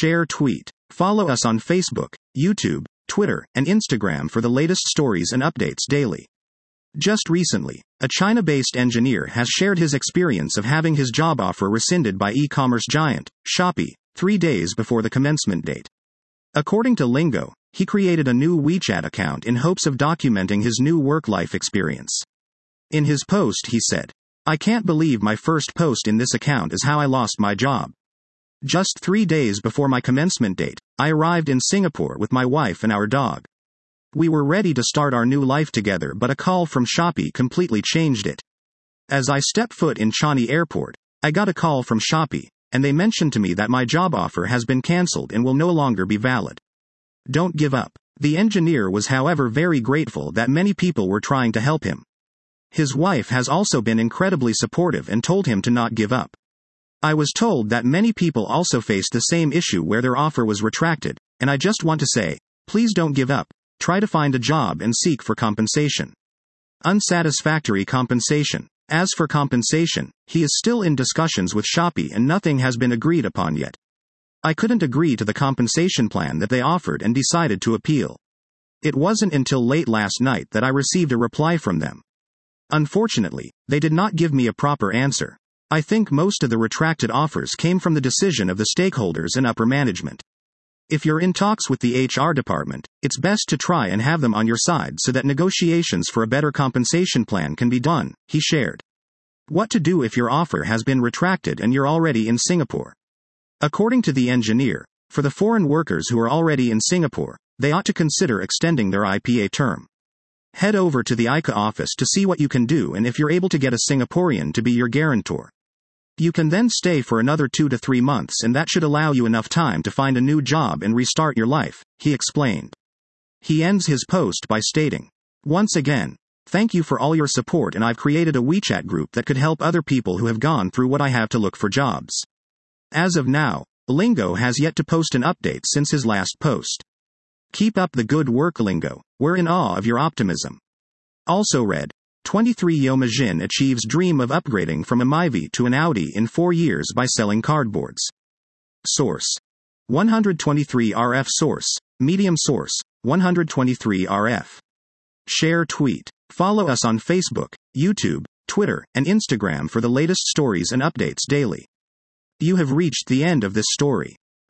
Share tweet. Follow us on Facebook, YouTube, Twitter, and Instagram for the latest stories and updates daily. Just recently, a China-based engineer has shared his experience of having his job offer rescinded by e-commerce giant, Shopee, 3 days before the commencement date. According to Lingo, he created a new WeChat account in hopes of documenting his new work-life experience. In his post he said, "I can't believe my first post in this account is how I lost my job. Just 3 days before my commencement date, I arrived in Singapore with my wife and our dog. We were ready to start our new life together, but a call from Shopee completely changed it. As I stepped foot in Changi Airport, I got a call from Shopee, and they mentioned to me that my job offer has been cancelled and will no longer be valid. Don't give up." The engineer was, however, very grateful that many people were trying to help him. His wife has also been incredibly supportive and told him to not give up. "I was told that many people also faced the same issue where their offer was retracted, and I just want to say, please don't give up. Try to find a job and seek for compensation. Unsatisfactory compensation. As for compensation, he is still in discussions with Shopee and nothing has been agreed upon yet. I couldn't agree to the compensation plan that they offered and decided to appeal. It wasn't until late last night that I received a reply from them. Unfortunately, they did not give me a proper answer. I think most of the retracted offers came from the decision of the stakeholders and upper management. If you're in talks with the HR department, it's best to try and have them on your side so that negotiations for a better compensation plan can be done," he shared. What to do if your offer has been retracted and you're already in Singapore? According to the engineer, for the foreign workers who are already in Singapore, they ought to consider extending their IPA term. Head over to the ICA office to see what you can do and if you're able to get a Singaporean to be your guarantor. You can then stay for another 2 to 3 months and that should allow you enough time to find a new job and restart your life, he explained. He ends his post by stating, "Once again, thank you for all your support, and I've created a WeChat group that could help other people who have gone through what I have to look for jobs." As of now, Lingo has yet to post an update since his last post. Keep up the good work, Lingo. We're in awe of your optimism. Also read, 23-year-old Jin achieves dream of upgrading from a Myvi to an Audi in 4 years by selling cardboards. Source: 123RF. Source: Medium. Source: 123RF. Share tweet. Follow us on Facebook, YouTube, Twitter, and Instagram for the latest stories and updates daily. You have reached the end of this story.